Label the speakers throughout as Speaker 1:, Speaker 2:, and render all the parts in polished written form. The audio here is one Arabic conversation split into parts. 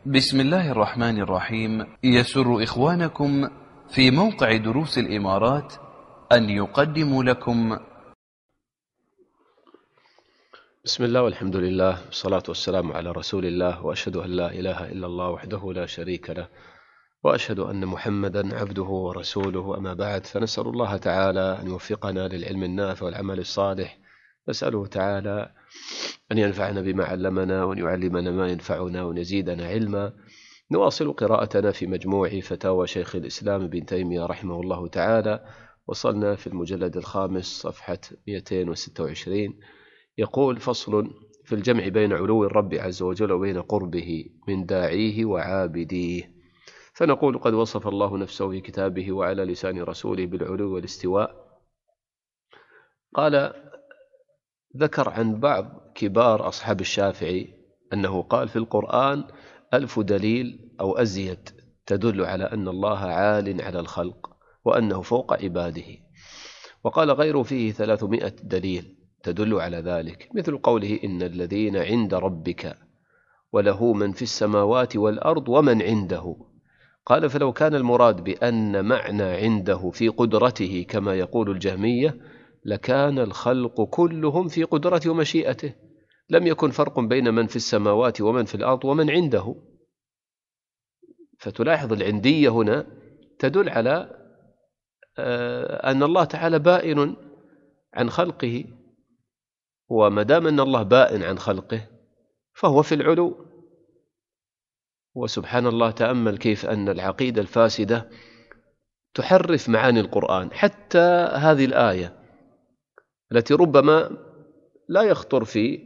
Speaker 1: بسم الله الرحمن الرحيم. يسر إخوانكم في موقع دروس الإمارات أن يقدموا لكم
Speaker 2: بسم الله والحمد لله والصلاة والسلام على رسول الله، وأشهد أن لا إله إلا الله وحده لا شريك له، وأشهد أن محمدا عبده ورسوله. أما بعد، فنسأل الله تعالى أن يوفقنا للعلم النافع والعمل الصالح. نسأله تعالى أن ينفعنا بما علمنا، وأن يعلمنا ما ينفعنا، وأن يزيدنا علما. نواصل قراءتنا في مجموع فتاوى شيخ الإسلام ابن تيمية رحمه الله تعالى. وصلنا في المجلد الخامس صفحة 226. يقول: فصل في الجمع بين علو الرب عز وجل وبين قربه من داعيه وعابديه. فنقول: قد وصف الله نفسه في كتابه وعلى لسان رسوله بالعلو والاستواء. قال: ذكر عن بعض كبار أصحاب الشافعي أنه قال: في القرآن 1000 دليل أو أزيد تدل على أن الله عال على الخلق وأنه فوق عباده. وقال غيره: فيه 300 دليل تدل على ذلك، مثل قوله: إن الذين عند ربك وله من في السماوات والأرض ومن عنده. قال: فلو كان المراد بأن معنى عنده في قدرته كما يقول الجهمية لكان الخلق كلهم في قدرته ومشيئته، لم يكن فرق بين من في السماوات ومن في الأرض ومن عنده. فتلاحظ العندية هنا تدل على أن الله تعالى بائن عن خلقه، وما دام أن الله بائن عن خلقه فهو في العلو. وسبحان الله، تأمل كيف أن العقيدة الفاسدة تحرف معاني القرآن. حتى هذه الآية التي ربما لا يخطر في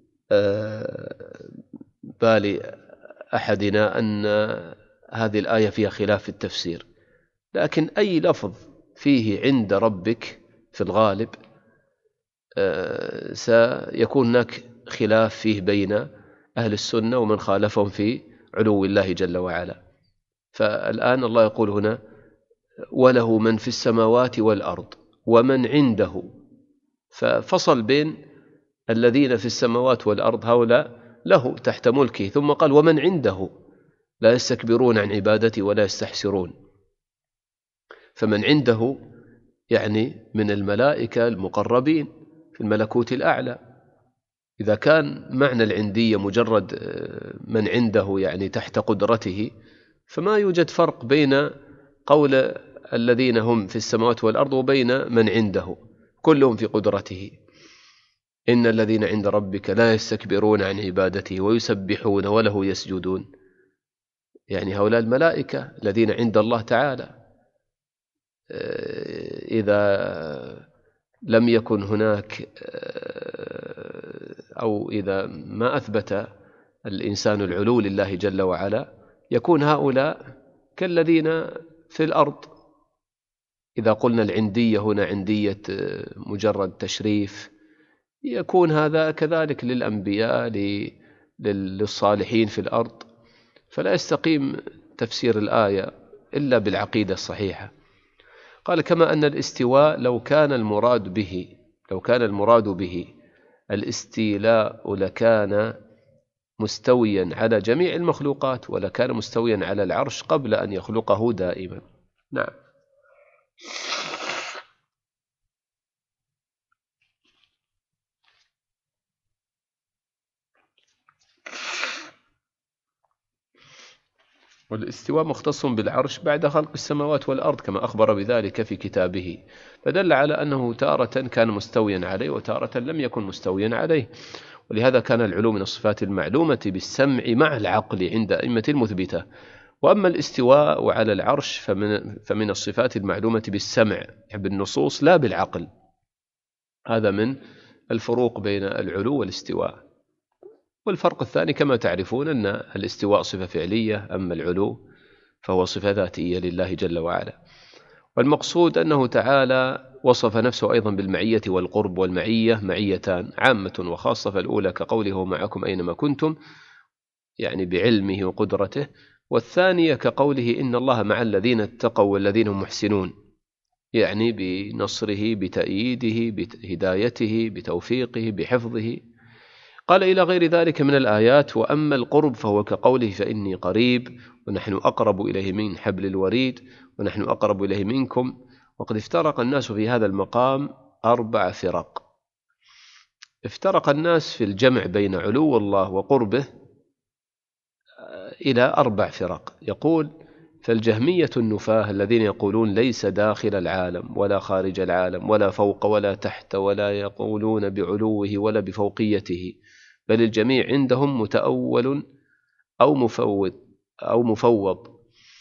Speaker 2: بال أحدنا أن هذه الآية فيها خلاف في التفسير، لكن أي لفظ فيه عند ربك في الغالب سيكون هناك خلاف فيه بين أهل السنة ومن خالفهم في علو الله جل وعلا. فالآن الله يقول هنا: وله من في السماوات والأرض ومن عنده. ففصل بين الذين في السماوات والأرض، هؤلاء له تحت ملكه، ثم قال: ومن عنده لا يستكبرون عن عبادته ولا يستحسرون. فمن عنده يعني من الملائكة المقربين في الملكوت الأعلى. إذا كان معنى العندية مجرد من عنده يعني تحت قدرته، فما يوجد فرق بين قول الذين هم في السماوات والأرض وبين من عنده، كلهم في قدرته. إن الذين عند ربك لا يستكبرون عن عبادته ويسبحون وله يسجدون، يعني هؤلاء الملائكة الذين عند الله تعالى. إذا لم يكن هناك أو إذا ما أثبت الإنسان العلو لله جل وعلا، يكون هؤلاء كالذين في الأرض. إذا قلنا العندية هنا عندية مجرد تشريف، يكون هذا كذلك للأنبياء للصالحين في الأرض. فلا يستقيم تفسير الآية إلا بالعقيدة الصحيحة. قال: كما أن الاستواء لو كان المراد به الاستيلاء لكان مستويا على جميع المخلوقات، ولكان مستويا على العرش قبل أن يخلقه دائما. نعم. والاستواء مختص بالعرش بعد خلق السماوات والأرض كما أخبر بذلك في كتابه، فدل على أنه تارة كان مستويا عليه وتارة لم يكن مستويا عليه. ولهذا كان العلو من الصفات المعلومة بالسمع مع العقل عند أئمة المثبتة. وأما الاستواء على العرش فمن الصفات المعلومة بالسمع بالنصوص لا بالعقل. هذا من الفروق بين العلو والاستواء. والفرق الثاني كما تعرفون أن الاستواء صفة فعلية، أما العلو فهو صفة ذاتية لله جل وعلا. والمقصود أنه تعالى وصف نفسه أيضا بالمعية والقرب، والمعية معيتان عامة وخاصة، فالأولى كقوله: معكم أينما كنتم، يعني بعلمه وقدرته. والثانية كقوله: إن الله مع الذين اتقوا والذين هم محسنون، يعني بنصره بتأييده بهدايته بتوفيقه بحفظه. قال إلى غير ذلك من الآيات. وأما القرب فهو كقوله فإني قريب ونحن أقرب إليه من حبل الوريد ونحن أقرب إليه منكم. وقد افترق الناس في هذا المقام 4 فرق. افترق الناس في الجمع بين علو الله وقربه إلى 4 فرق. يقول: فالجهمية النفاة الذين يقولون ليس داخل العالم ولا خارج العالم ولا فوق ولا تحت، ولا يقولون بعلوه ولا بفوقيته، بل الجميع عندهم متأول أو مفوض.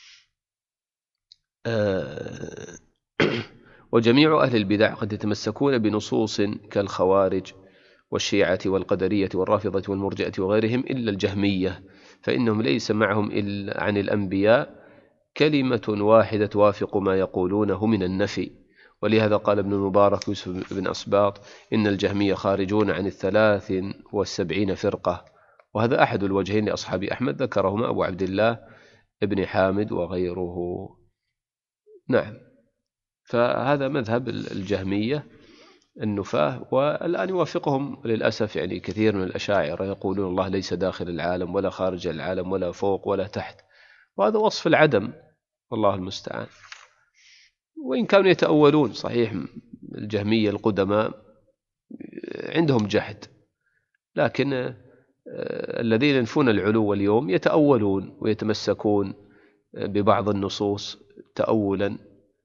Speaker 2: وجميع أهل البدع قد يتمسكون بنصوص كالخوارج والشيعة والقدرية والرافضة والمرجئة وغيرهم إلا الجهمية، فإنهم ليس معهم إلا عن الأنبياء كلمة واحدة توافق ما يقولونه من النفي. ولهذا قال ابن المبارك يوسف بن أسباط: إن الجهمية خارجون عن 73 فرقة. وهذا أحد الوجهين لأصحاب أحمد ذكرهما أبو عبد الله ابن حامد وغيره. نعم، فهذا مذهب الجهمية النفاة. والآن يوافقهم للأسف يعني كثير من الأشاعرة يقولون الله ليس داخل العالم ولا خارج العالم ولا فوق ولا تحت، وهذا وصف العدم، والله المستعان. وإن كانوا يتأولون، صحيح الجهمية القدماء عندهم جهد، لكن الذين ينفون العلو اليوم يتأولون ويتمسكون ببعض النصوص تأولا،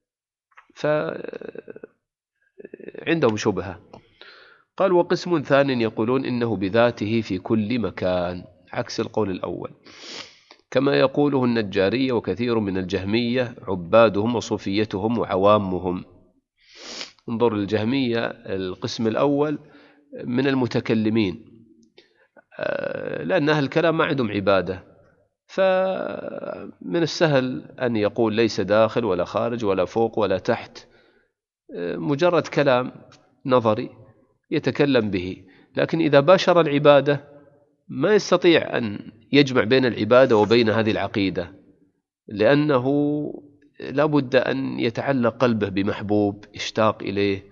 Speaker 2: فعندهم شبهة. قال: وقسم ثان يقولون إنه بذاته في كل مكان، عكس القول الأول، كما يقوله النجارية وكثير من الجهمية عبادهم وصوفيتهم وعوامهم. انظر، الجهمية القسم الأول من المتكلمين، لأن أهل الكلام ما عندهم عبادة، فمن السهل أن يقول ليس داخل ولا خارج ولا فوق ولا تحت، مجرد كلام نظري يتكلم به. لكن إذا باشر العبادة ما يستطيع أن يجمع بين العبادة وبين هذه العقيدة، لأنه لا بد أن يتعلق قلبه بمحبوب يشتاق إليه.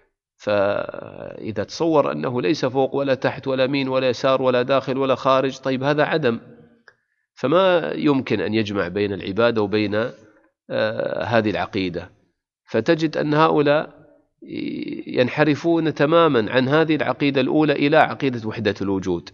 Speaker 2: فإذا تصور أنه ليس فوق ولا تحت ولا يمين ولا يسار ولا داخل ولا خارج، طيب هذا عدم، فما يمكن أن يجمع بين العبادة وبين هذه العقيدة. فتجد أن هؤلاء ينحرفون تماما عن هذه العقيدة الأولى إلى عقيدة وحدة الوجود،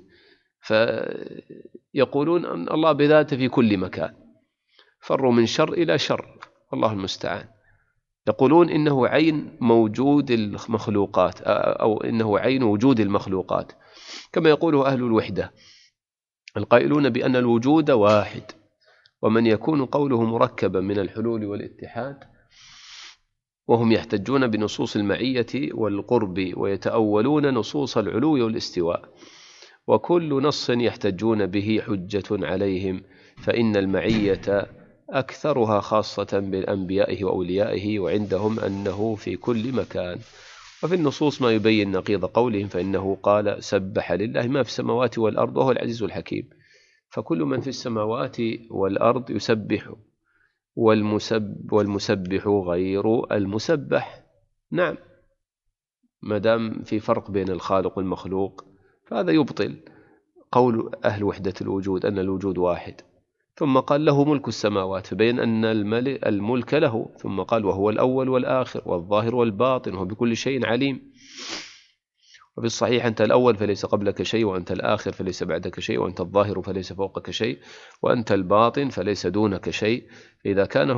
Speaker 2: فيقولون أن الله بذاته في كل مكان، فروا من شر إلى شر، الله المستعان. يقولون إنه عين موجود المخلوقات، أو إنه عين وجود المخلوقات، كما يقوله أهل الوحدة القائلون بأن الوجود واحد. ومن يكون قوله مركبا من الحلول والاتحاد، وهم يحتجون بنصوص المعية والقرب ويتأولون نصوص العلو والاستواء، وكل نص يحتجون به حجة عليهم، فإن المعية أكثرها خاصة بالأنبياء وأوليائه، وعندهم أنه في كل مكان. وفي النصوص ما يبين نقيض قولهم، فإنه قال: سبح لله ما في السماوات والأرض وهو العزيز الحكيم. فكل من في السماوات والأرض يسبح، والمسبح غير المسبح. نعم، ما دام في فرق بين الخالق والمخلوق فهذا يبطل قول أهل وحدة الوجود أن الوجود واحد. ثم قال: له ملك السماوات، فبين أن الملك له. ثم قال: وهو الأول والآخر والظاهر والباطن وهو بكل شيء عليم. وفي الصحيح: أنت الأول فليس قبلك شيء، وأنت الآخر فليس بعدك شيء، وأنت الظاهر فليس فوقك شيء، وأنت الباطن فليس دونك شيء. فإذا كان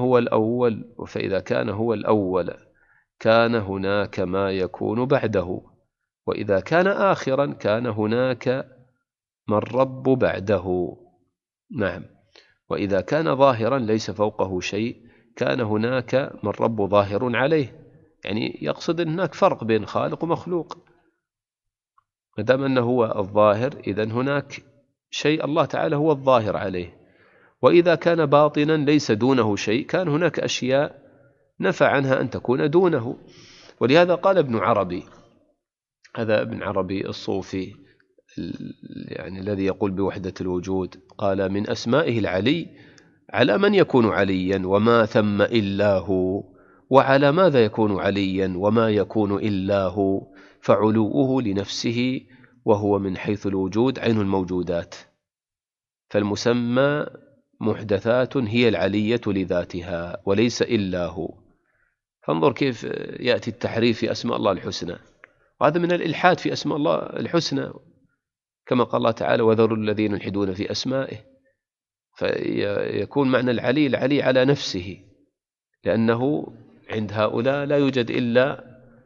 Speaker 2: هو الأول كان هناك ما يكون بعده، وإذا كان آخرا كان هناك من رب بعده. نعم، وإذا كان ظاهرا ليس فوقه شيء كان هناك من رب ظاهر عليه. يعني يقصد أن هناك فرق بين خالق ومخلوق، ما دام أنه هو الظاهر إذن هناك شيء الله تعالى هو الظاهر عليه. وإذا كان باطنا ليس دونه شيء كان هناك أشياء نفى عنها أن تكون دونه. ولهذا قال ابن عربي، هذا ابن عربي الصوفي يعني الذي يقول بوحدة الوجود، قال: من أسمائه العلي، على من يكون عليا وما ثم إلا هو، وعلى ماذا يكون عليا وما يكون إلا هو، فعلوه لنفسه وهو من حيث الوجود عين الموجودات، فالمسمى محدثات هي العلية لذاتها وليس إلا هو. فانظر كيف يأتي التحريف في أسماء الله الحسنى، وهذا من الإلحاد في أسماء الله الحسنى، كما قال الله تعالى وذروا الذين يلحدون في أسمائه، فيكون معنى العلي على نفسه، لأنه عند هؤلاء لا يوجد إلا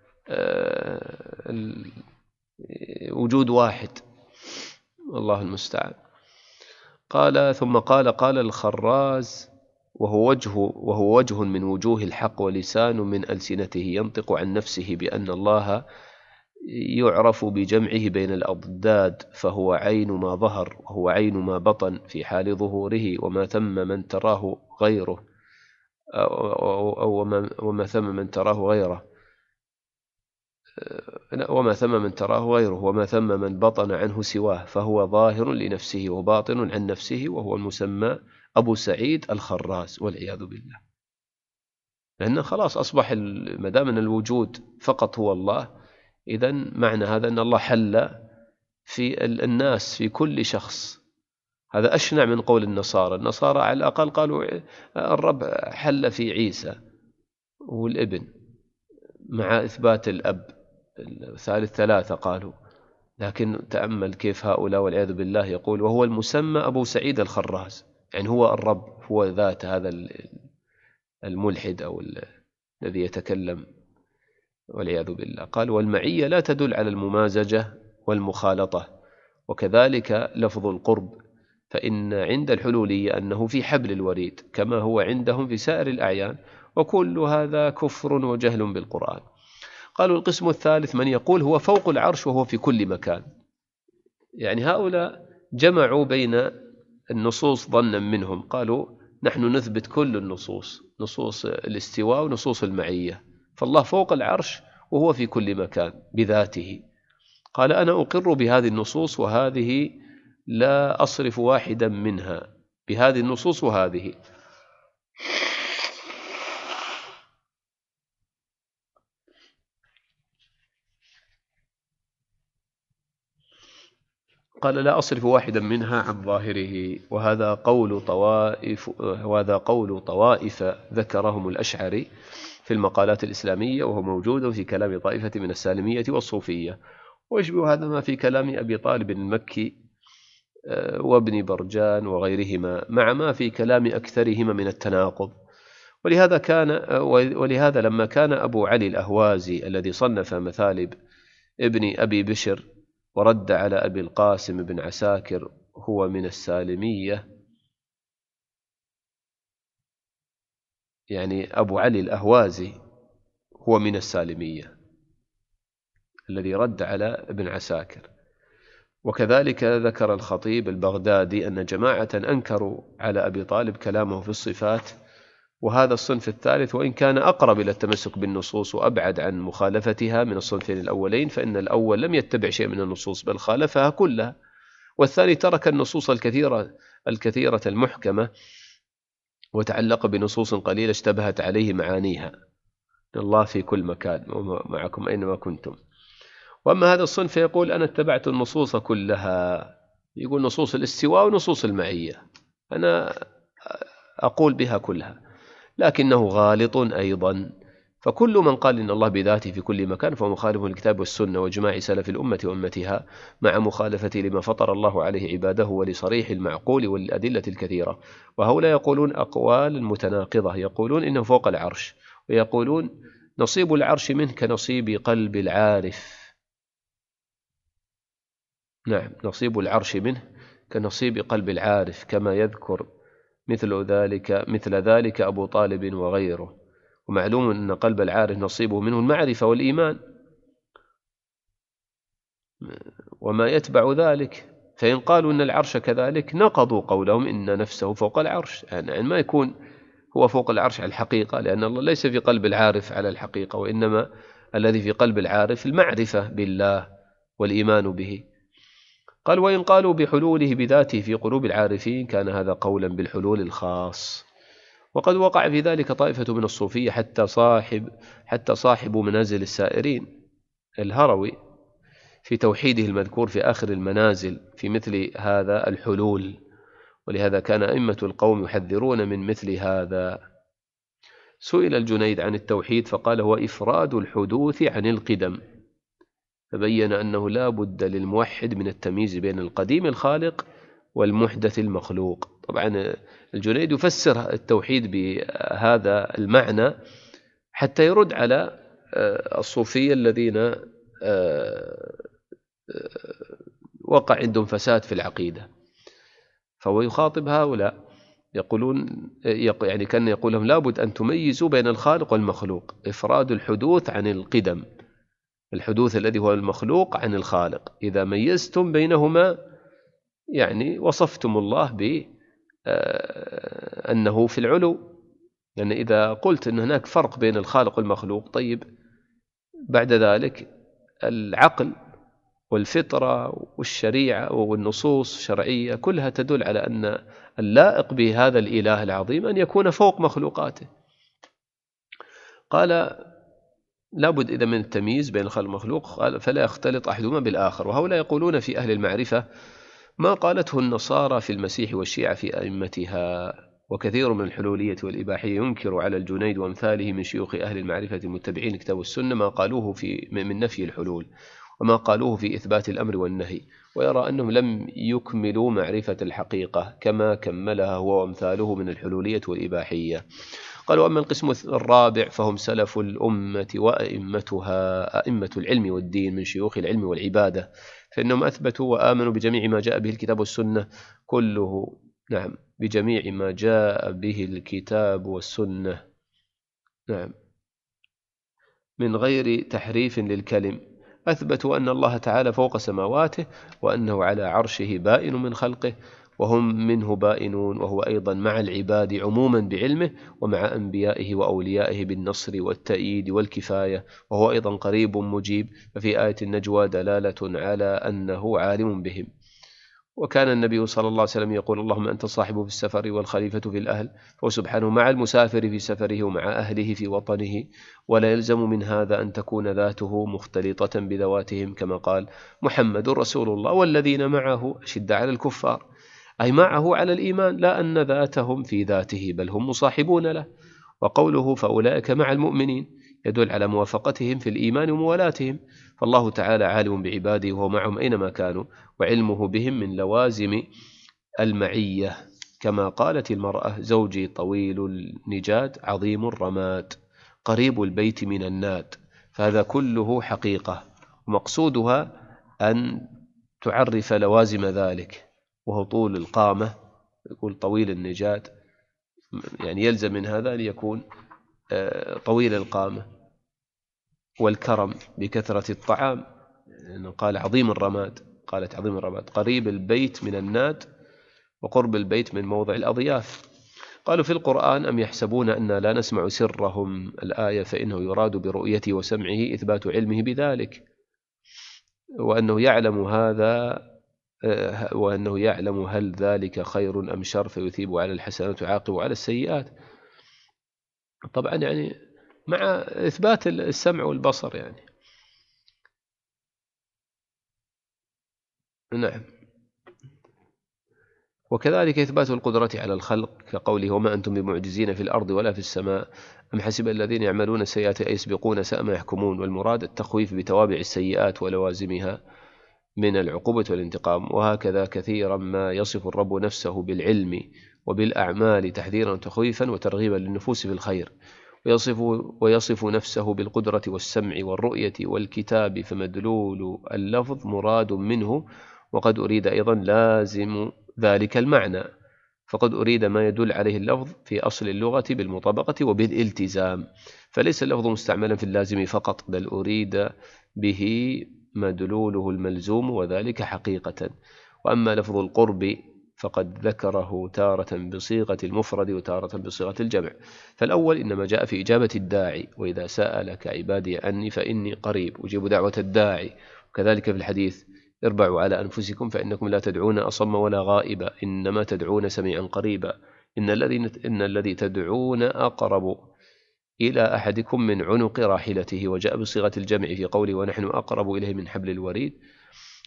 Speaker 2: وجود واحد، الله المستعان. قال ثم قال الخراز وهو وجه من وجوه الحق ولسان من ألسنته ينطق عن نفسه بأن الله يعرف بجمعه بين الأضداد، فهو عين ما ظهر وهو عين ما بطن في حال ظهوره، وما ثم من تراه غيره وما ثم من تراه غيره وما ثم من بطن عنه سواه، فهو ظاهر لنفسه وباطن عن نفسه، وهو المسمى أبو سعيد الخراز والعياذ بالله. لأنه خلاص أصبح مدام أن الوجود فقط هو الله، إذن معنى هذا أن الله حل في الناس في كل شخص. هذا أشنع من قول النصارى على الأقل قالوا الرب حل في عيسى والابن مع إثبات الأب ثالث ثلاثة قالوا، لكن تأمل كيف هؤلاء والعياذ بالله يقول وهو المسمى أبو سعيد الخراز، يعني هو الرب، هو ذات هذا الملحد أو الذي يتكلم والعياذ بالله. قال والمعية لا تدل على الممازجة والمخالطة، وكذلك لفظ القرب، فإن عند الحلولية أنه في حبل الوريد كما هو عندهم في سائر الأعيان، وكل هذا كفر وجهل بالقرآن. قالوا القسم الثالث من يقول هو فوق العرش وهو في كل مكان، يعني هؤلاء جمعوا بين النصوص ظنا منهم، قالوا نحن نثبت كل النصوص، نصوص الاستواء ونصوص المعية، فالله فوق العرش وهو في كل مكان بذاته. قال أنا أقر بهذه النصوص وهذه لا أصرف واحدا منها، بهذه النصوص وهذه. قال لا أصرف واحدا منها عن ظاهره، وهذا قول طوائف ذكرهم الأشعري في المقالات الإسلامية، وهو موجود في كلام طائفة من السالمية والصوفية، ويشبه هذا ما في كلام أبي طالب المكي وابن برجان وغيرهما، مع ما في كلام أكثرهما من التناقض. ولهذا لما كان أبو علي الأهوازي الذي صنف مثالب ابن أبي بشر ورد على أبي القاسم بن عساكر هو من السالمية، يعني أبو علي الأهوازي هو من السالمية الذي رد على ابن عساكر. وكذلك ذكر الخطيب البغدادي أن جماعة أنكروا على أبي طالب كلامه في الصفات، وهذا الصنف الثالث وإن كان أقرب إلى التمسك بالنصوص وأبعد عن مخالفتها من الصنفين الأولين، فإن الأول لم يتبع شيء من النصوص بل خالفها كلها، والثاني ترك النصوص الكثيرة المحكمة وتعلق بنصوص قليلة اشتبهت عليه معانيها. الله في كل مكان ومعكم أينما كنتم. وأما هذا الصنف فيقول أنا اتبعت النصوص كلها، يقول نصوص الاستواء ونصوص المعية أنا أقول بها كلها، لكنه غالط أيضا. فكل من قال إن الله بذاته في كل مكان فهو مخالف للكتاب والسنة وإجماع سلف الأمة وأمتها، مع مخالفة لما فطر الله عليه عباده ولصريح المعقول والأدلة الكثيرة. وهؤلاء يقولون أقوال متناقضة، يقولون إنه فوق العرش، ويقولون نصيب العرش منه كنصيب قلب العارف. نعم، نصيب العرش منه كنصيب قلب العارف، كما يذكر مثل ذلك أبو طالب وغيره. ومعلوم أن قلب العارف نصيبه منه المعرفة والإيمان وما يتبع ذلك، فإن قالوا أن العرش كذلك نقضوا قولهم إن نفسه فوق العرش، يعني ما يكون هو فوق العرش على الحقيقة، لأن الله ليس في قلب العارف على الحقيقة، وإنما الذي في قلب العارف المعرفة بالله والإيمان به. قال وإن قالوا بحلوله بذاته في قلوب العارفين كان هذا قولا بالحلول الخاص. وقد وقع في ذلك طائفة من الصوفية حتى صاحب منازل السائرين الهروي في توحيده المذكور في آخر المنازل في مثل هذا الحلول، ولهذا كان أئمة القوم يحذرون من مثل هذا. سئل الجنيد عن التوحيد فقال: هو إفراد الحدوث عن القدم، فبين أنه لا بد للموحد من التمييز بين القديم الخالق والمحدث المخلوق. طبعا الجنيد يفسر التوحيد بهذا المعنى حتى يرد على الصوفية الذين وقع عندهم فساد في العقيدة، فهو يخاطب هؤلاء يقولون يعني كان يقول لهم لابد أن تميزوا بين الخالق والمخلوق، إفراد الحدوث عن القدم، الحدوث الذي هو المخلوق عن الخالق، إذا ميزتم بينهما يعني وصفتم الله بأنه في العلو، لأن يعني إذا قلت أن هناك فرق بين الخالق والمخلوق، طيب بعد ذلك العقل والفطرة والشريعة والنصوص الشرعية كلها تدل على أن اللائق بهذا الإله العظيم أن يكون فوق مخلوقاته. قال لابد إذا من التمييز بين الخالق والمخلوق، قال فلا يختلط أحدهما بالآخر. وهؤلاء يقولون في أهل المعرفة ما قالته النصارى في المسيح والشيعة في أئمتها. وكثير من الحلولية والإباحية ينكر على الجنيد وأمثاله من شيوخ أهل المعرفة المتبعين الكتاب والسنة ما قالوه من نفي الحلول وما قالوه في إثبات الأمر والنهي، ويرى أنهم لم يكملوا معرفة الحقيقة كما كملها هو وأمثاله من الحلولية والإباحية. قالوا: أما القسم الرابع فهم سلف الأمة وأئمتها، أئمة العلم والدين من شيوخ العلم والعبادة، فإنهم أثبتوا وآمنوا بجميع ما جاء به الكتاب والسنة كله، نعم، بجميع ما جاء به الكتاب والسنة، نعم، من غير تحريف للكلم. أثبتوا أن الله تعالى فوق سماواته، وأنه على عرشه بائن من خلقه، وهم منه بائنون، وهو أيضا مع العباد عموما بعلمه، ومع أنبيائه وأوليائه بالنصر والتأييد والكفاية، وهو أيضا قريب مجيب. ففي آية النجوى دلالة على أنه عالم بهم. وكان النبي صلى الله عليه وسلم يقول: اللهم أنت الصاحب في السفر والخليفة في الأهل، فهو سبحانه مع المسافر في سفره ومع أهله في وطنه، ولا يلزم من هذا أن تكون ذاته مختلطة بذواتهم، كما قال: محمد رسول الله والذين معه أشداء على الكفار، أي معه على الإيمان، لا أن ذاتهم في ذاته، بل هم مصاحبون له. وقوله فأولئك مع المؤمنين يدل على موافقتهم في الإيمان وموالاتهم، فالله تعالى عالم بعباده وهو معهم أينما كانوا، وعلمه بهم من لوازم المعية، كما قالت المرأة: زوجي طويل النجاد عظيم الرماد قريب البيت من الناد. فهذا كله حقيقة، ومقصودها أن تعرف لوازم ذلك، وهو طول القامة، يقول طويل النجاد، يعني يلزم من هذا أن يكون طويل القامة، والكرم بكثرة الطعام، لأنه قال عظيم الرماد، قالت عظيم الرماد، قريب البيت من الناد، وقرب البيت من موضع الأضياف. قالوا في القرآن: أم يحسبون أننا لا نسمع سرهم، الآية، فإنه يراد برؤيته وسمعه إثبات علمه بذلك، وأنه يعلم هذا، وأنه يعلم هل ذلك خير أم شر، فيثيب على الحسنات ويعاقب على السيئات. طبعا يعني مع إثبات السمع والبصر يعني، نعم. وكذلك إثبات القدرة على الخلق، كقوله: وما أنتم بمعجزين في الأرض ولا في السماء، أم حسب الذين يعملون السيئات أن يسبقون ساء ما يحكمون. والمراد التخويف بتوابع السيئات ولوازمها من العقوبة والانتقام. وهكذا كثيرا ما يصف الرب نفسه بالعلم وبالأعمال تحذيرا وتخويفا وترغيبا للنفوس في الخير، ويصف نفسه بالقدرة والسمع والرؤية والكتاب، فمدلول اللفظ مراد منه، وقد أريد أيضا لازم ذلك المعنى، فقد أريد ما يدل عليه اللفظ في أصل اللغة بالمطابقة وبالالتزام، فليس اللفظ مستعملا في اللازم فقط، بل أريد به مدلوله الملزوم، وذلك حقيقة. وأما لفظ القرب فقد ذكره تارة بصيغة المفرد وتارة بصيغة الجمع، فالأول إنما جاء في إجابة الداعي: وإذا سألك عبادي عني فإني قريب أجيب دعوة الداعي. وكذلك في الحديث: اربعوا على أنفسكم فإنكم لا تدعون أصم ولا غائبا، إنما تدعون سميعا قريبا، إن الذي تدعون أقرب إلى أحدكم من عنق راحلته. وجاء بصيغة الجمع في قوله: ونحن أقرب إليه من حبل الوريد،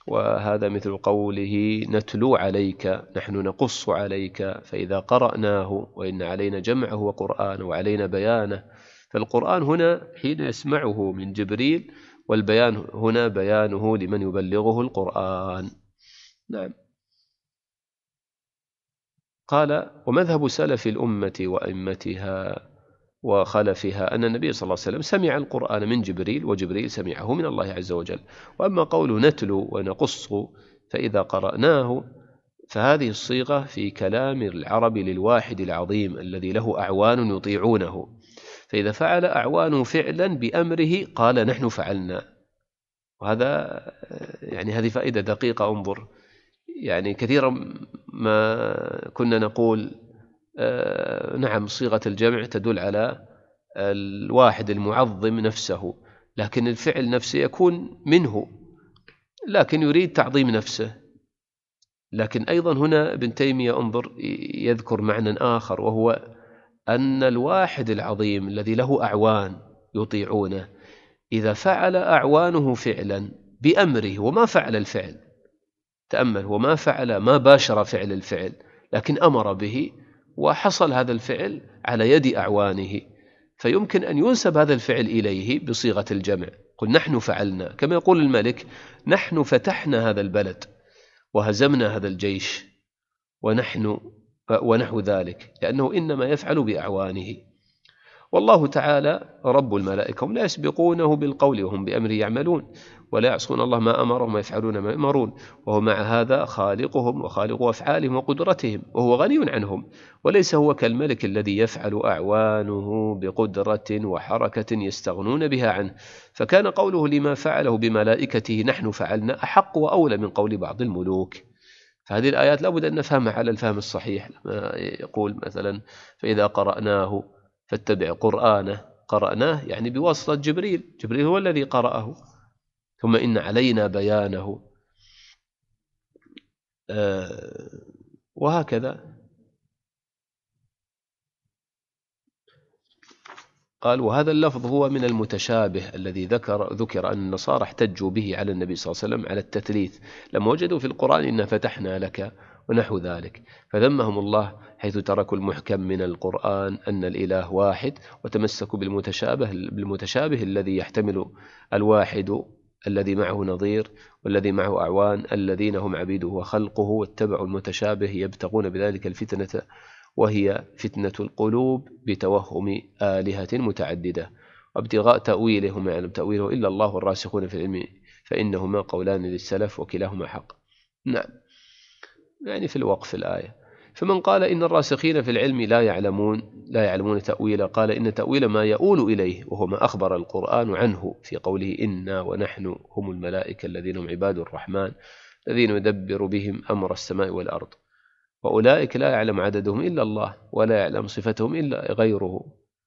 Speaker 2: وهذا مثل قوله نتلو عليك، نحن نقص عليك، فإذا قرأناه وإن علينا جمعه وقرآنه وعلينا بيانه. فالقرآن هنا حين يسمعه من جبريل، والبيان هنا بيانه لمن يبلغه القرآن. نعم. قال ومذهب سلف الأمة وأئمتها وخلفها أن النبي صلى الله عليه وسلم سمع القرآن من جبريل، وجبريل سمعه من الله عز وجل. وأما قوله نتلو ونقص فإذا قرأناه، فهذه الصيغة في كلام العرب للواحد العظيم الذي له أعوان يطيعونه، فإذا فعل أعوانه فعلا بأمره قال نحن فعلنا. وهذا يعني هذه فائدة دقيقة. انظر، يعني كثيرا ما كنا نقول نعم صيغة الجمع تدل على الواحد المعظم نفسه، لكن الفعل نفسه يكون منه، لكن يريد تعظيم نفسه. لكن أيضا هنا ابن تيمية انظر يذكر معنى آخر، وهو أن الواحد العظيم الذي له أعوان يطيعونه إذا فعل أعوانه فعلا بأمره وما فعل الفعل، تأمل، وما فعل، ما باشر فعل الفعل، لكن أمر به وحصل هذا الفعل على يد أعوانه، فيمكن أن ينسب هذا الفعل إليه بصيغة الجمع. قل نحن فعلنا، كما يقول الملك نحن فتحنا هذا البلد وهزمنا هذا الجيش ونحو ذلك، لأنه إنما يفعل بأعوانه. والله تعالى رب الملائكة، هم لا يسبقونه بالقول وهم بأمره يعملون، ولا يعصون الله ما أمرهم ويفعلون ما يؤمرون، وهو مع هذا خالقهم وخالق أفعالهم وقدرتهم، وهو غني عنهم، وليس هو كالملك الذي يفعل أعوانه بقدرة وحركة يستغنون بها عنه. فكان قوله لما فعله بملائكته نحن فعلنا أحق وأولى من قول بعض الملوك. فهذه الآيات لابد أن نفهمها على الفهم الصحيح. لما يقول مثلا فإذا قرأناه فاتبع قرآنه، قرأناه يعني بواسطة جبريل، جبريل هو الذي قرأه، ثم إن علينا بيانه، وهكذا. قال وهذا اللفظ هو من المتشابه الذي ذكر أن النصارى احتجوا به على النبي صلى الله عليه وسلم على التثليث، لما وجدوا في القرآن إنا فتحنا لك ونحو ذلك، فذمهم الله حيث تركوا المحكم من القرآن أن الإله واحد، وتمسكوا بالمتشابه الذي يحتمل الواحد الذي معه نظير والذي معه أعوان الذين هم عبيده وخلقه، واتبعوا المتشابه يبتغون بذلك الفتنة، وهي فتنة القلوب بتوهم آلهة متعددة، وابتغاء تأويله وما يعلم تأويله إلا الله والراسخون في العلم فإنهما قولان للسلف وكلاهما حق. نعم، يعني في الوقف الآية. فمن قال إن الراسخين في العلم لا يعلمون تأويله، قال إن تأويل ما يؤول إليه، وهو ما أخبر القرآن عنه في قوله إنا ونحن هم الملائكة الذين هم عباد الرحمن الذين يدبر بهم أمر السماء والأرض، وأولئك لا يعلم عددهم إلا الله، ولا يعلم صفتهم إلا غيره،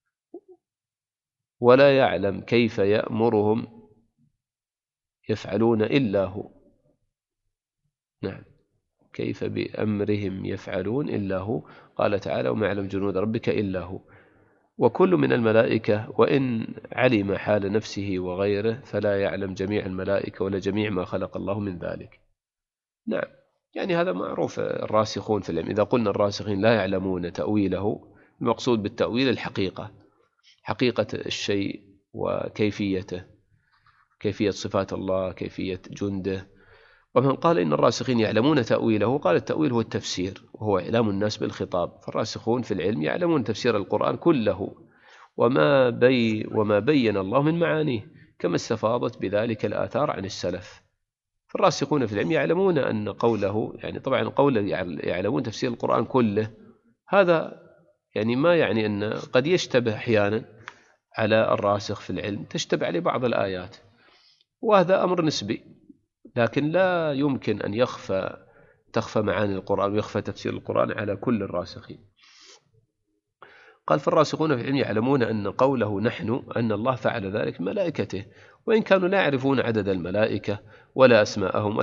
Speaker 2: ولا يعلم كيف يأمرهم يفعلون إلا هو. نعم، كيف بأمرهم يفعلون إلا هو. قال تعالى وما يعلم جنود ربك إلا هو. وكل من الملائكة وإن علم حال نفسه وغيره فلا يعلم جميع الملائكة ولا جميع ما خلق الله من ذلك. نعم، يعني هذا معروف. الراسخون في العلم، إذا قلنا الراسخين لا يعلمون تأويله، المقصود بالتأويل الحقيقة، حقيقة الشيء وكيفيته، كيفية صفات الله، كيفية جنده. ومن قال إن الراسخين يعلمون تأويله، قال التأويل هو التفسير، وهو إعلام الناس بالخطاب. فالراسخون في العلم يعلمون تفسير القرآن كله وما بين الله من معانيه، كما استفاضت بذلك الآثار عن السلف. فالراسخون في العلم يعلمون أن قوله، يعني طبعا قوله يعلمون تفسير القرآن كله، هذا يعني ما يعني أن قد يشتبه أحيانا على الراسخ في العلم، تشتبه عليه بعض الآيات، وهذا أمر نسبي، لكن لا يمكن أن تخفى معاني القرآن ويخفى تفسير القرآن على كل الراسخين. قال فالراسخون في العلم يعلمون أن قوله نحن أن الله فعل ذلك ملائكته، وإن كانوا لا يعرفون عدد الملائكة ولا أسماءهم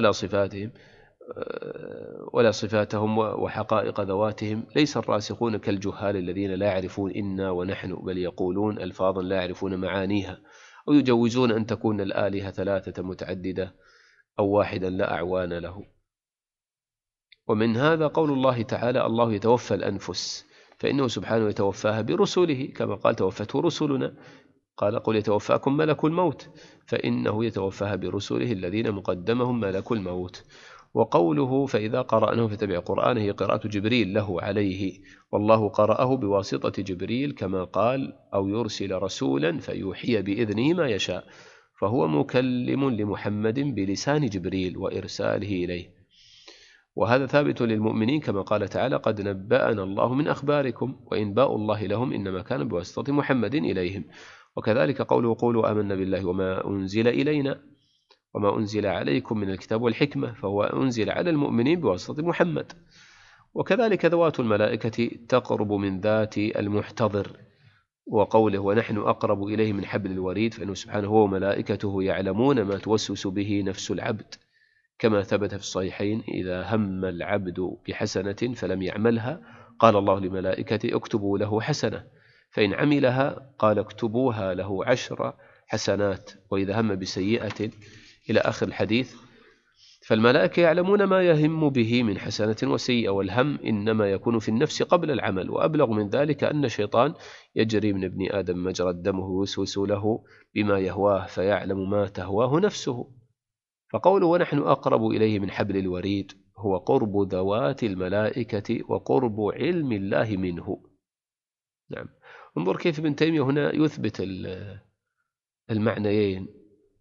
Speaker 2: ولا صفاتهم وحقائق ذواتهم. ليس الراسخون كالجهال الذين لا يعرفون إنا ونحن، بل يقولون ألفاظا لا يعرفون معانيها، أو يجوزون أن تكون الآلهة ثلاثة متعددة، أو واحدا لا أعوان له. ومن هذا قول الله تعالى: الله يتوفى الأنفس، فإنه سبحانه يتوفاها برسله، كما قال: توفته رسلنا. قال: قل يتوفاكم ملك الموت، فإنه يتوفاها برسله الذين مقدمهم ملك الموت. وقوله: فإذا قرأناه فاتبع قرآنه، هي قراءة جبريل له عليه، والله قرأه بواسطة جبريل، كما قال: أو يرسل رسولا فيوحي بإذنه ما يشاء، فهو مكلم لمحمد بلسان جبريل وإرساله إليه. وهذا ثابت للمؤمنين، كما قال تعالى: قد نبأنا الله من أخباركم، وإنباء الله لهم إنما كان بواسطة محمد إليهم. وكذلك قوله: قولوا آمنا بالله وما أنزل إلينا وما أنزل عليكم من الكتاب والحكمة، فهو أنزل على المؤمنين بواسطة محمد. وكذلك ذوات الملائكة تقرب من ذات المحتضر. وقوله: ونحن أقرب إليه من حبل الوريد، فإنه سبحانه هو وملائكته يعلمون ما توسوس به نفس العبد، كما ثبت في الصحيحين: إذا هم العبد بحسنة فلم يعملها قال الله لملائكته: اكتبوا له حسنة، فإن عملها قال: اكتبوها له 10 حسنات، وإذا هم بسيئة، إلى آخر الحديث. فالملائكة يعلمون ما يهم به من حسنة وسيئة، والهم إنما يكون في النفس قبل العمل. وأبلغ من ذلك أن الشيطان يجري من ابن آدم مجرى الدم، ويوسوس له بما يهواه، فيعلم ما تهواه نفسه. فقوله: ونحن أقرب إليه من حبل الوريد، هو قرب ذوات الملائكة وقرب علم الله منه. نعم. انظر كيف ابن تيمية هنا يثبت المعنيين.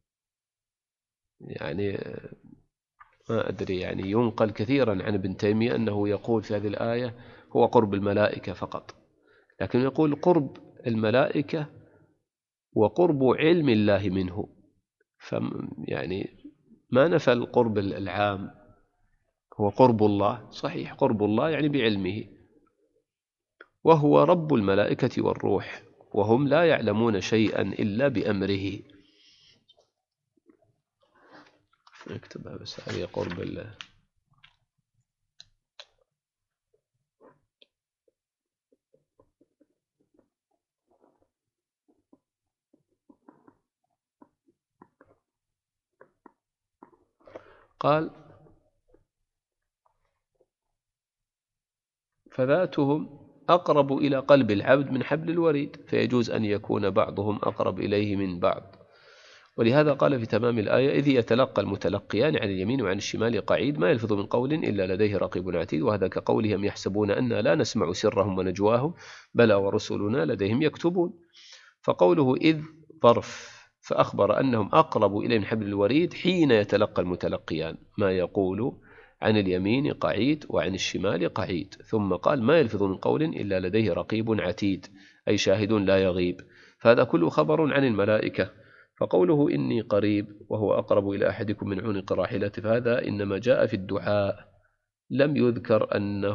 Speaker 2: يعني ما أدري، يعني ينقل كثيرا عن ابن تيمية أنه يقول في هذه الآية هو قرب الملائكة فقط، لكن يقول قرب الملائكة وقرب علم الله منه. يعني ما نفى القرب العام، هو قرب الله صحيح، قرب الله يعني بعلمه، وهو رب الملائكة والروح، وهم لا يعلمون شيئا إلا بأمره. نكتبها بس، هذه قرب الله. قال: فذاتهم أقرب إلى قلب العبد من حبل الوريد، فيجوز أن يكون بعضهم أقرب إليه من بعض. ولهذا قال في تمام الآية: إذ يتلقى المتلقيان عن اليمين وعن الشمال قعيد، ما يلفظ من قول إلا لديه رقيب عتيد. وهذا كقولهم: يحسبون أننا لا نسمع سرهم ونجواهم، بلى ورسلنا لديهم يكتبون. فقوله إذ ظرف، فأخبر أنهم أقرب إليه من حبل الوريد حين يتلقى المتلقيان ما يقول: عن اليمين قعيد وعن الشمال قعيد. ثم قال: ما يلفظ من قول إلا لديه رقيب عتيد، أي شاهد لا يغيب. فهذا كله خبر عن الملائكة. فقوله إني قريب وهو أقرب إلى أحدكم من عنق راحلته، فهذا إنما جاء في الدعاء، لم يذكر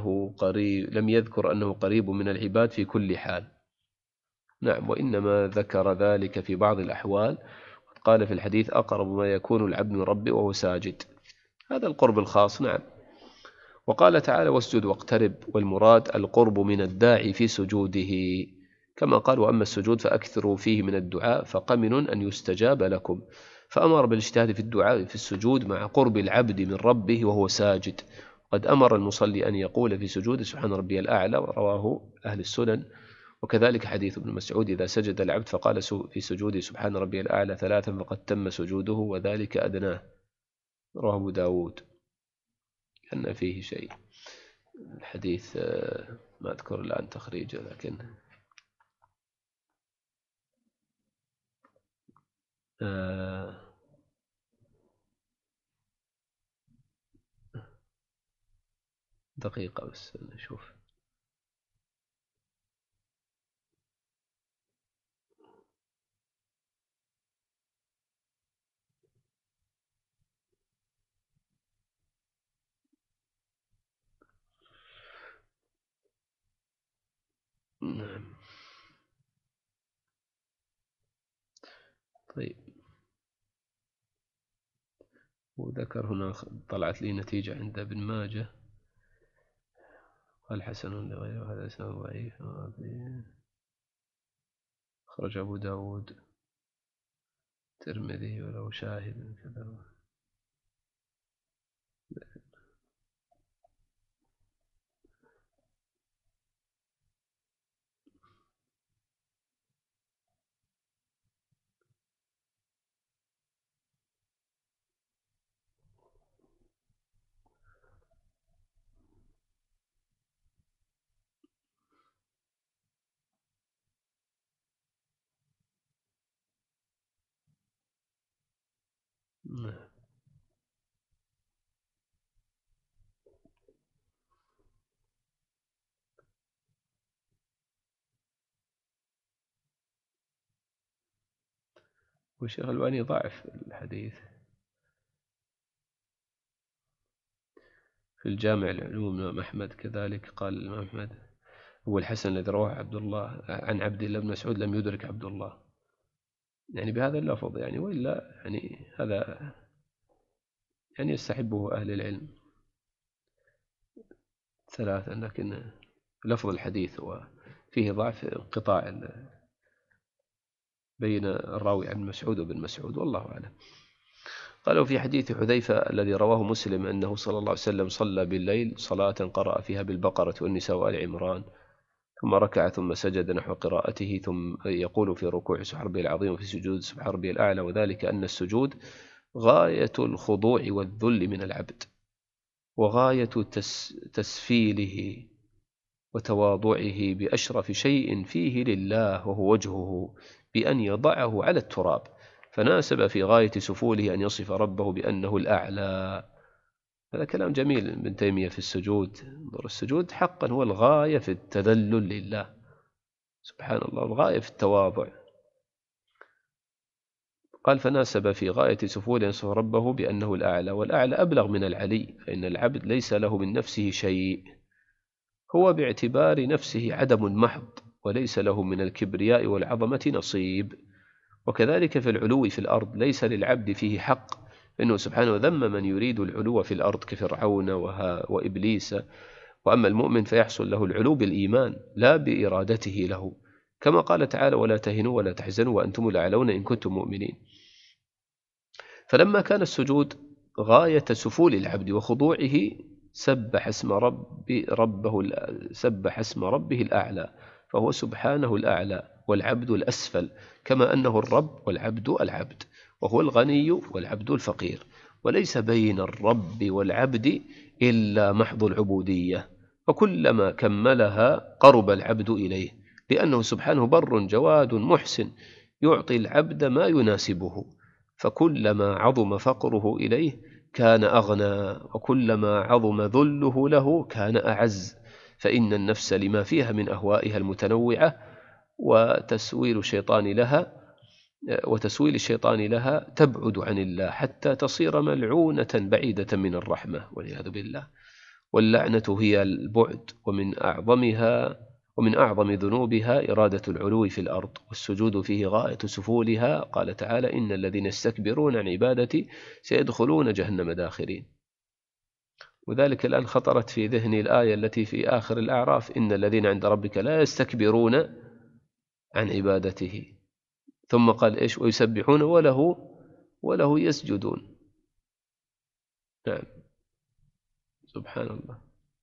Speaker 2: أنه قريب من العباد في كل حال. نعم. وإنما ذكر ذلك في بعض الأحوال. قال في الحديث: أقرب ما يكون العبد من ربه وهو ساجد، هذا القرب الخاص. نعم. وقال تعالى: واسجد واقترب، والمراد القرب من الداعي في سجوده، كما قال: وأما السجود فأكثروا فيه من الدعاء فقمن أن يستجاب لكم. فأمر بالاجتهاد في الدعاء في السجود مع قرب العبد من ربه وهو ساجد. قد أمر المصلي أن يقول في سجود: سبحان ربي الأعلى، رواه أهل السنن. وكذلك حديث ابن مسعود: إذا سجد العبد فقال في سجوده: سبحان ربي الأعلى 3 فقد تم سجوده، وذلك أدناه، رواه أبو داود. كان فيه شيء الحديث، ما أذكر الآن تخريجه، لكن دقيقة بس نشوف. نعم. طيب، وذكر هنا طلعت لي نتيجة عند ابن ماجه، قال حسن لغيره، هذا إسناد ضعيف، خرج أبو داود الترمذي وله شاهد كذا. والشيخ الألباني ضعف الحديث في الجامع العلوم. الإمام أحمد كذلك قال الإمام أحمد هو الحسن الذي رواه عبد الله عن عبد الله بن مسعود لم يدرك عبد الله، يعني بهذا اللفظ، يعني وإلا يعني هذا يعني يستحبه أهل العلم ثلاثة، لكن لفظ الحديث وفيه ضعف انقطاع بين الراوي عن مسعود وبن مسعود، والله أعلم. قالوا في حديث حذيفة الذي رواه مسلم أنه صلى الله عليه وسلم صلى بالليل صلاة قرأ فيها بالبقرة والنساء وآل عمران، ثم ركع ثم سجد نحو قراءته، ثم يقول في ركوع سبحان ربي العظيم وفي سجود سبحان ربي الأعلى، وذلك أن السجود غاية الخضوع والذل من العبد، وغاية تسفيله وتواضعه بأشرف شيء فيه لله وهو وجهه، بأن يضعه على التراب، فناسب في غاية سفوله أن يصف ربه بأنه الأعلى. هذا كلام جميل ابن تيمية في السجود. السجود حقا هو الغاية في التذلل لله سبحان الله، الغاية في التواضع. قال فناسب في غاية سفوله أن يصف ربه بأنه الأعلى، والأعلى أبلغ من العلي، فإن العبد ليس له من نفسه شيء، هو باعتبار نفسه عدم محض، وليس له من الكبرياء والعظمة نصيب. وكذلك في العلو في الأرض ليس للعبد فيه حق، فإنه سبحانه ذم من يريد العلو في الأرض كفرعون وإبليس. وأما المؤمن فيحصل له العلو بالإيمان لا بإرادته له، كما قال تعالى ولا تهنوا ولا تحزنوا وأنتم الأعلون إن كنتم مؤمنين. فلما كان السجود غاية سفول العبد وخضوعه سبح اسم ربه الأعلى، فهو سبحانه الأعلى والعبد الأسفل، كما أنه الرب والعبد العبد، وهو الغني والعبد الفقير، وليس بين الرب والعبد إلا محض العبودية، فكلما كملها قرب العبد إليه، لأنه سبحانه بر جواد محسن يعطي العبد ما يناسبه، فكلما عظم فقره إليه كان أغنى، وكلما عظم ذله له كان أعز، فإن النفس لما فيها من أهوائها المتنوعة وتسويل الشيطان لها تبعد عن الله حتى تصير ملعونة بعيدة من الرحمة والعياذ بالله. واللعنة هي البعد، ومن أعظم ذنوبها إرادة العلو في الأرض، والسجود فيه غاية سفولها. قال تعالى إن الذين يستكبرون عن عبادتي سيدخلون جهنم داخرين. وذلك الآن خطرت في ذهني الآية التي في آخر الأعراف إن الذين عند ربك لا يستكبرون عن عبادته، ثم قال إيش ويسبحون وله يسجدون. نعم سبحان الله.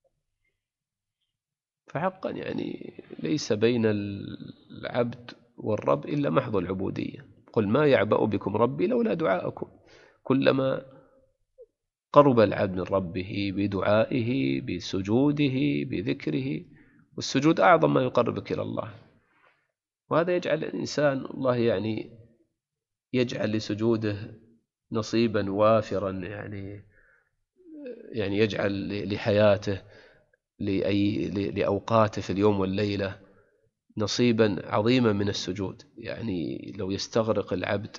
Speaker 2: فحقا يعني ليس بين العبد والرب إلا محض العبودية. قل ما يعبأ بكم ربي لولا دعاءكم. كلما قرب العبد من ربه بدعائه بسجوده بذكره، والسجود أعظم ما يقربك إلى الله، وهذا يجعل الإنسان الله يعني يجعل لسجوده نصيبا وافرا، يعني يجعل لحياته لأوقاته في اليوم والليلة نصيبا عظيما من السجود. يعني لو يستغرق العبد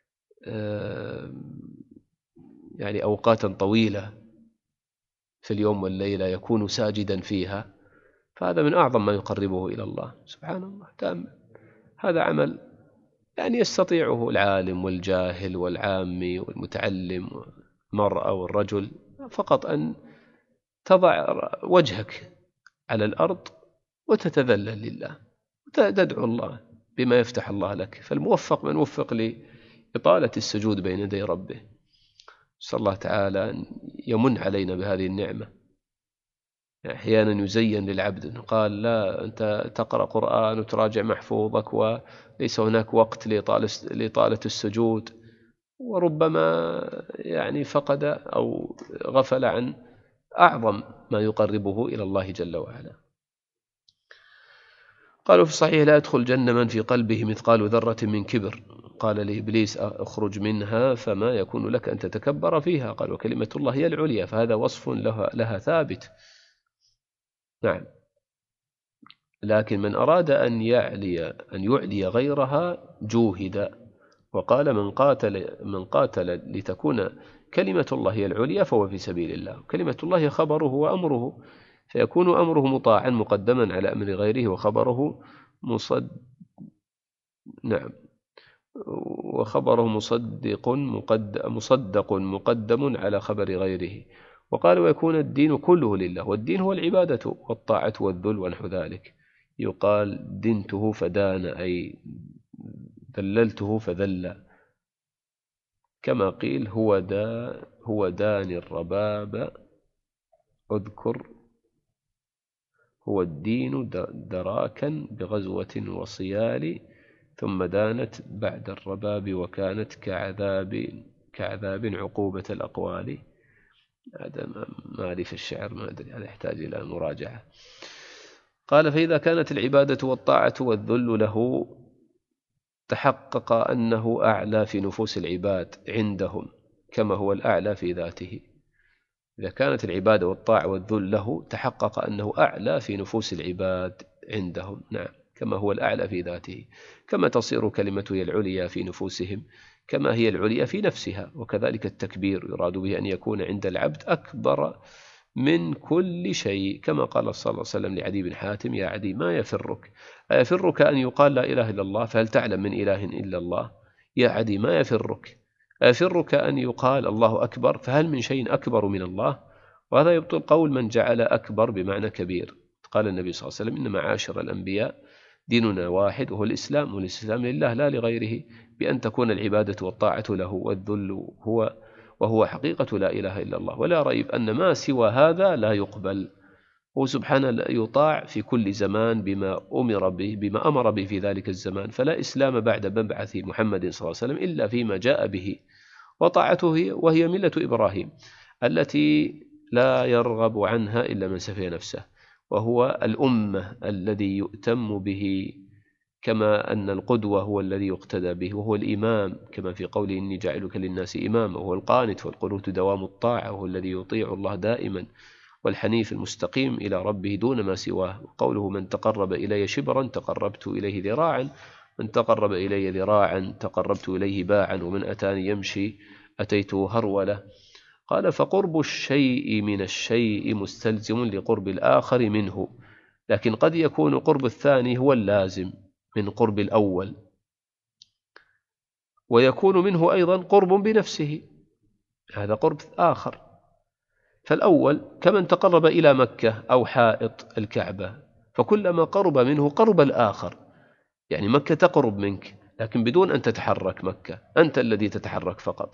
Speaker 2: يعني أوقاتا طويلة في اليوم والليلة يكون ساجدا فيها، فهذا من أعظم ما يقربه إلى الله سبحان الله. تأمل هذا عمل يعني يستطيعه العالم والجاهل والعامي والمتعلم والمرأة والرجل، فقط أن تضع وجهك على الأرض وتتذلل لله وتدعو الله بما يفتح الله لك. فالموفق من وفق لإطالة السجود بين يدي ربه. صلى الله تعالى أن يمن علينا بهذه النعمة. أحيانا يزين للعبد قال لا أنت تقرأ قرآن وتراجع محفوظك وليس هناك وقت لإطالة السجود، وربما يعني فقد أو غفل عن أعظم ما يقربه إلى الله جل وعلا. قالوا في الصحيح لا يدخل الجنة من في قلبه مثقال ذرة من كبر. قال لإبليس اخرج منها فما يكون لك أن تتكبر فيها، قال وكلمة الله هي العليا، فهذا وصف لها ثابت. نعم. لكن من أراد أن يعلي غيرها جوهد، وقال من قاتل لتكون كلمة الله هي العليا فهو في سبيل الله. كلمة الله هي خبره وأمره، فيكون أمره مطاعا مقدما على أمر غيره، وخبره نعم، وخبره مصدق مقدم على خبر غيره. وقال ويكون الدين كله لله، والدين هو العبادة والطاعة والذل ونحو ذلك. يقال دنته فدان، أي ذللته فذل، كما قيل هو دان الرباب أذكر، هو الدين دراكا بغزوة وصيال، ثم دانت بعد الرباب وكانت كعذاب عقوبة الأقوال. هذا ما لي في الشعر، ما أدري، هذا يحتاج إلى مراجعة. قال فإذا كانت العبادة والطاعة والذل له تحقق أنه أعلى في نفوس العباد عندهم كما هو الأعلى في ذاته. إذا كانت العبادة والطاعة والذل له تحقق أنه أعلى في نفوس العباد عندهم، نعم، كما هو الأعلى في ذاته، كما تصير كلمته هي العليا في نفوسهم كما هي العليا في نفسها. وكذلك التكبير يراد به أن يكون عند العبد أكبر من كل شيء، كما قال صلى الله عليه وسلم لعدي بن حاتم يا عدي ما يفرك؟ أيفرك أن يقال لا إله إلا الله فهل تعلم من إله إلا الله؟ يا عدي ما يفرك؟ أيفرك أن يقال الله أكبر فهل من شيء أكبر من الله؟ وهذا يبطل قول من جعل أكبر بمعنى كبير. قال النبي صلى الله عليه وسلم إنما معاشر الأنبياء ديننا واحد وهو الإسلام، والإسلام لله لا لغيره، بأن تكون العبادة والطاعة له والذل وهو حقيقة لا إله إلا الله. ولا ريب أن ما سوى هذا لا يقبل. هو سبحانه يطاع في كل زمان بما أمر به في ذلك الزمان، فلا إسلام بعد مبعث محمد صلى الله عليه وسلم إلا فيما جاء به، وطاعته وهي ملة إبراهيم التي لا يرغب عنها إلا من سفه نفسه، وهو الأمة الذي يؤتم به، كما أن القدوة هو الذي يقتدى به، وهو الإمام كما في قوله إني جاعلك للناس إماما، وهو القانت، والقنوت دوام الطاعة، وهو الذي يطيع الله دائما، والحنيف المستقيم إلى ربه دون ما سواه. وقوله من تقرب إلي شبرا تقربت إليه ذراعا، من تقرب إلي ذراعا تقربت إليه باعا، ومن أتاني يمشي أتيته هرولة. قال فقرب الشيء من الشيء مستلزم لقرب الآخر منه، لكن قد يكون قرب الثاني هو اللازم من قرب الأول، ويكون منه أيضا قرب بنفسه، هذا قرب آخر. فالأول كمن تقرب إلى مكة أو حائط الكعبة، فكلما قرب منه قرب الآخر، يعني مكة تقرب منك لكن بدون أن تتحرك، مكة أنت الذي تتحرك فقط.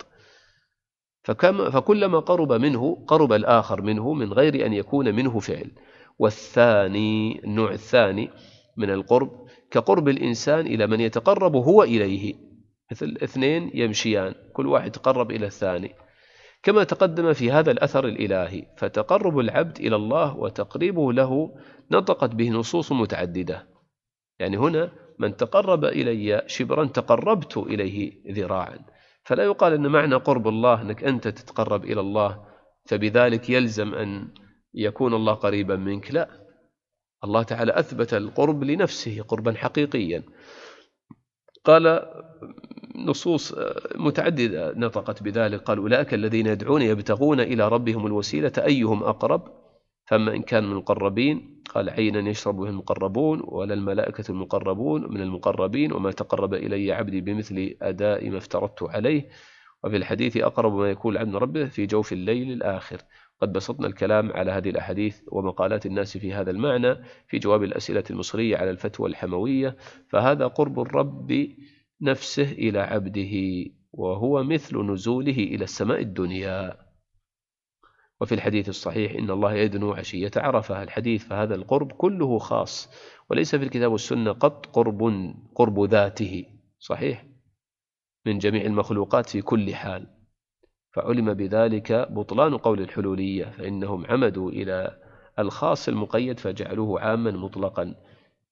Speaker 2: فكلما قرب منه قرب الآخر منه من غير أن يكون منه فعل. والثاني، النوع الثاني من القرب كقرب الإنسان إلى من يتقرب هو إليه، مثل اثنين يمشيان كل واحد يتقرب إلى الثاني، كما تقدم في هذا الأثر الإلهي. فتقرب العبد إلى الله وتقريبه له نطقت به نصوص متعددة، يعني هنا من تقرب إلي شبرا تقربت إليه ذراعا، فلا يقال أن معنى قرب الله أنك أنت تتقرب إلى الله فبذلك يلزم أن يكون الله قريبا منك، لا، الله تعالى أثبت القرب لنفسه قربا حقيقيا. قال نصوص متعددة نطقت بذلك، قال أولئك الذين يدعون يبتغون إلى ربهم الوسيلة أيهم أقرب، فأما إن كان من المقربين قال عينا يشرب به المقربون، ولا الملائكة المقربون من المقربين، وما تقرب إلي عبدي بمثل أداء ما افترضت عليه. وفي الحديث أقرب ما يكون العبد من ربه في جوف الليل الآخر. قد بسطنا الكلام على هذه الأحاديث ومقالات الناس في هذا المعنى في جواب الأسئلة المصرية على الفتوى الحموية. فهذا قرب الرب نفسه إلى عبده، وهو مثل نزوله إلى السماء الدنيا. وفي الحديث الصحيح إن الله يدنو عشية عرفة الحديث، فهذا القرب كله خاص، وليس في الكتاب والسنة قط قرب ذاته صحيح من جميع المخلوقات في كل حال. فعلم بذلك بطلان قول الحلولية، فإنهم عمدوا إلى الخاص المقيد فجعلوه عاما مطلقا،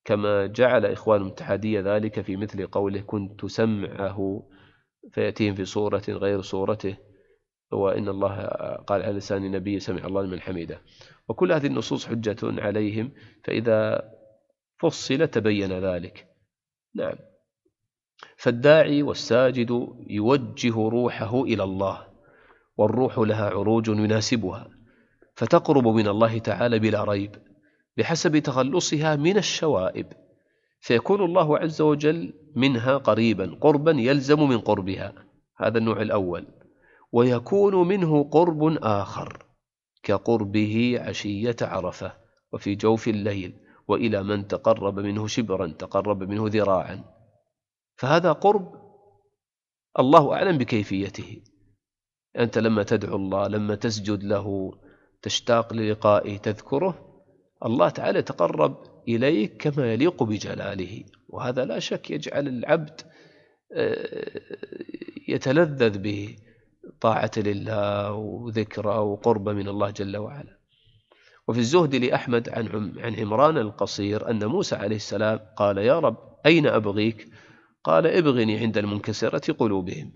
Speaker 2: كما جعل إخوان الاتحادية ذلك في مثل قوله كنت سمعه فيأتيهم في صورة غير صورته، وإن الله قال على لسان النبي سمع الله لمن حمده. وكل هذه النصوص حجة عليهم، فإذا فصل تبين ذلك. نعم. فالداعي والساجد يوجه روحه إلى الله، والروح لها عروج يناسبها، فتقرب من الله تعالى بلا ريب بحسب تخلصها من الشوائب، فيكون الله عز وجل منها قريبا قربا يلزم من قربها، هذا النوع الأول. ويكون منه قرب آخر كقربه عشية عرفة وفي جوف الليل، وإلى من تقرب منه شبرا تقرب منه ذراعا، فهذا قرب الله أعلم بكيفيته. أنت لما تدعو الله، لما تسجد له، تشتاق للقائه، تذكره، الله تعالى تقرب إليك كما يليق بجلاله، وهذا لا شك يجعل العبد يتلذذ بطاعة لله وذكره وقرب من الله جل وعلا. وفي الزهد لأحمد عن عمران القصير أن موسى عليه السلام قال يا رب أين أبغيك؟ قال ابغني عند المنكسرة قلوبهم،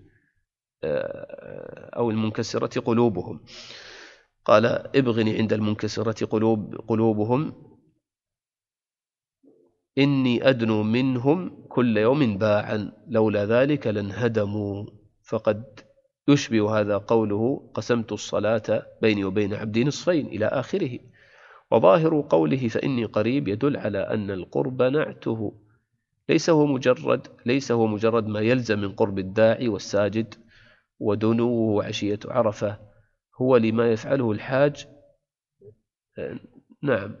Speaker 2: أو المنكسرة قلوبهم، قال ابغني عند المنكسرة قلوبهم إني أدنو منهم كل يوم باعا لولا ذلك لانهدموا. فقد يشبه هذا قوله قسمت الصلاة بيني وبين عبدي نصفين إلى آخره. وظاهر قوله فإني قريب يدل على أن القرب نعته، ليس هو مجرد ما يلزم من قرب الداعي والساجد، ودنوه عشية عرفة هو لما يفعله الحاج. نعم.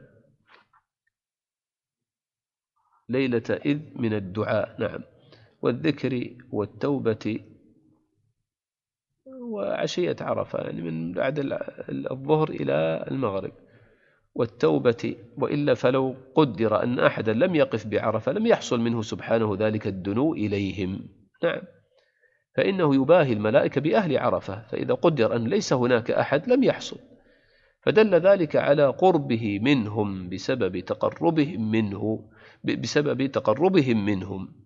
Speaker 2: ليلة إذ من الدعاء. نعم. والذكر والتوبة وعشية عرفة، يعني من بعد الظهر إلى المغرب، والتوبة. وإلا فلو قدر أن أحدا لم يقف بعرفة لم يحصل منه سبحانه ذلك الدنو إليهم. نعم. فإنه يباهي الملائكة بأهل عرفة، فإذا قدر أن ليس هناك أحد لم يحصل، فدل ذلك على قربه منهم بسبب تقربهم منهم،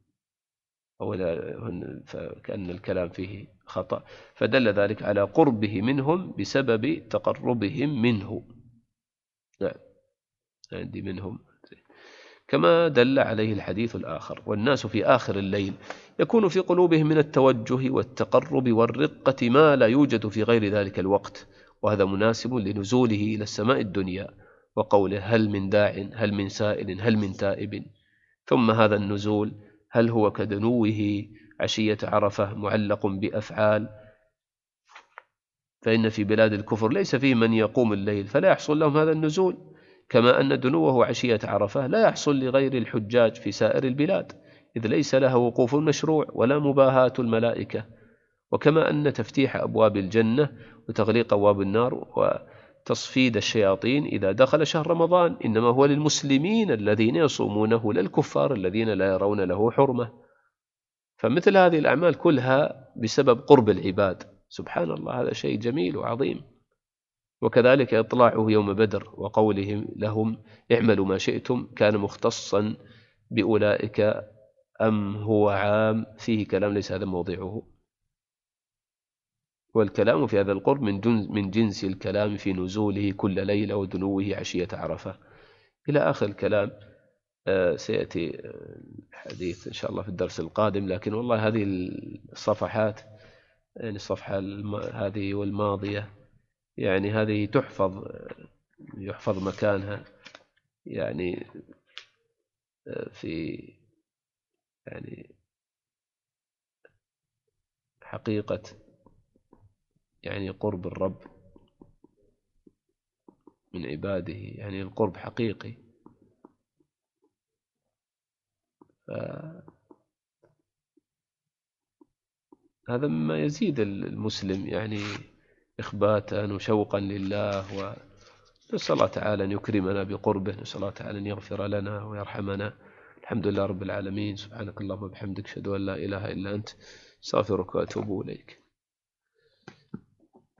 Speaker 2: فكأن الكلام فيه خطأ، فدل ذلك على قربه منهم بسبب تقربهم منه. نعم. عندي منهم كما دل عليه الحديث الآخر. والناس في آخر الليل يكون في قلوبهم من التوجه والتقرب والرقة ما لا يوجد في غير ذلك الوقت، وهذا مناسب لنزوله إلى السماء الدنيا وقوله هل من داع هل من سائل هل من تائب. ثم هذا النزول هل هو كدنوه عشية عرفة معلق بأفعال؟ فإن في بلاد الكفر ليس فيه من يقوم الليل فلا يحصل لهم هذا النزول، كما أن دنوه عشية عرفة لا يحصل لغير الحجاج في سائر البلاد، إذ ليس لها وقوف مشروع ولا مباهاة الملائكة. وكما أن تفتيح أبواب الجنة وتغليق أبواب النار وتصفيد الشياطين إذا دخل شهر رمضان إنما هو للمسلمين الذين يصومونه، للكفار الذين لا يرون له حرمة. فمثل هذه الأعمال كلها بسبب قرب العباد. سبحان الله، هذا شيء جميل وعظيم. وكذلك إطلاعه يوم بدر وقولهم لهم اعملوا ما شئتم كان مختصا بأولئك أم هو عام فيه كلام ليس هذا موضعه. والكلام في هذا القرب من جنس الكلام في نزوله كل ليلة ودنوه عشية عرفة إلى آخر الكلام. سيأتي الحديث إن شاء الله في الدرس القادم. لكن والله هذه الصفحات، يعني الصفحة هذه والماضية، يعني هذه يحفظ مكانها، يعني في يعني حقيقة يعني قرب الرب من عباده، يعني القرب حقيقي. هذا مما يزيد المسلم يعني إخباتا وشوقا لله، ونسأل الله تعالى أن يكرمنا بقربه، نسأل الله تعالى أن يغفر لنا ويرحمنا. الحمد لله رب العالمين. سبحانك اللهم وبحمدك أشهد أن لا إله إلا أنت، استغفرك وأتوب إليك.